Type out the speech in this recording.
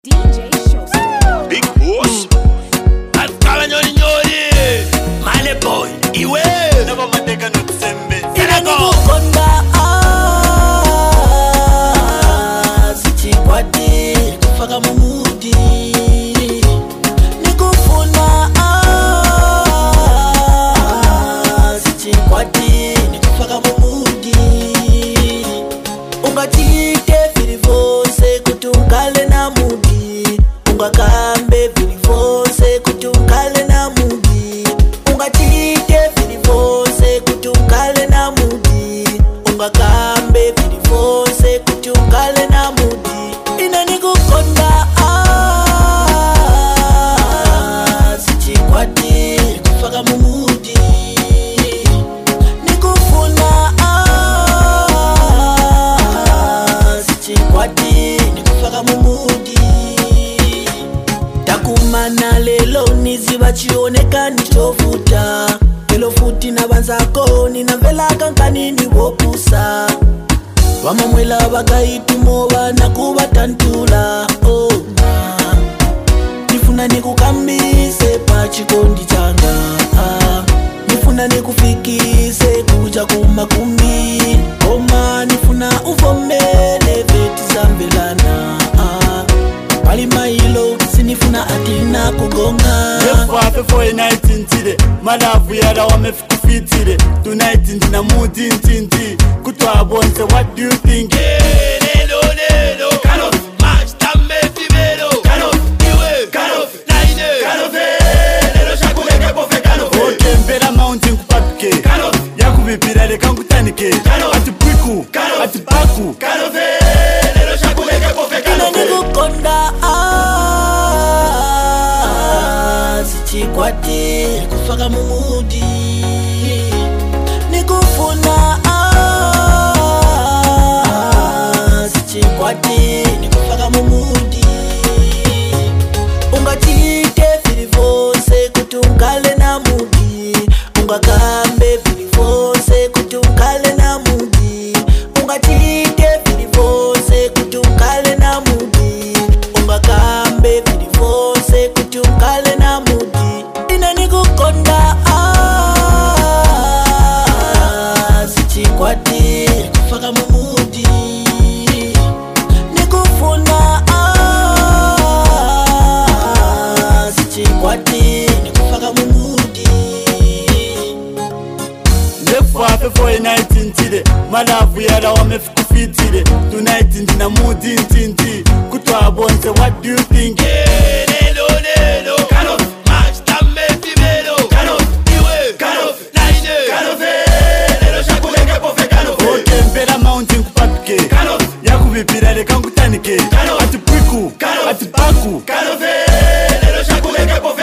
DJ Showstep. Big boss. Atkala nyoni nyoni. Mane boy. Iwe. Never mateka nutsembe. Inago konda sichikwati kufaka mumudi nikufuna sichikwati nikufaka mumudi ungatite vilivose kutungale na mudi ungakambe vilivose kutungale na mudi ungatite vilivose kutungale na mudi ungakambe vilivose kutungale na mudi inanikukonda sichikwati kufaka mumudi nikufuna sichikwati nikufaka mumudi takumana lelo niziva chioneka nitovuta lelo futi na vanzako ninamvelaka nkanini wopusa vamamwela vakaitumovana nakuvatantula nifuna nikukambise pachikondi changa nifuna nikufikise kuja kumakumi koma nifuna uvomele veti zamvelana pali mailo sinifuna atina kugonga Efafe for a night intide Malavu yada wamefukufitide Tonight ndina moodi intinti Kutwa bonse what do you think? Lelo lelo. Kanof. Match tamme fibelo. Kanof. Iwe. Kanof. Naine. Kanof. Lelo shakuleke bofe kanof. Okay mpera mountain kupapike Kanof. Yakubipira leka nkutanike Kanof. Ati pwiku Kanof. Ati baku Kanof. Lelo shakuleke bofe kanof. inanikukonda sichikwati kufaka mumudi nikufuna sichikwati nikufaka mumudi ungatite vilivose kutungale na mudi ungakambe vilivose kutungale na mudi ungatite vilivose kutungale na mudi ungakambe vilivose kutungale na mudi inanikukonda sichikwati kufaka mumudi nikufuna sichikwati nikufaka mumudi Efafe for a night intide Malavu yada wamefukufitide Tonight ndina moodi intinti Kutwa bonse what do you think? Lelo lelo. Kanof. Match tamme fibelo. Kanof. Iwe. Kanof. Naine. Kanof. Lelo shakuleke bofe kanof. Okay mpera mountain kupapike Kanof. Yakubipira leka nkutanike Kanof. Ati pwiku Kanof. Ati baku Kanof. Lelo shakuleke bofe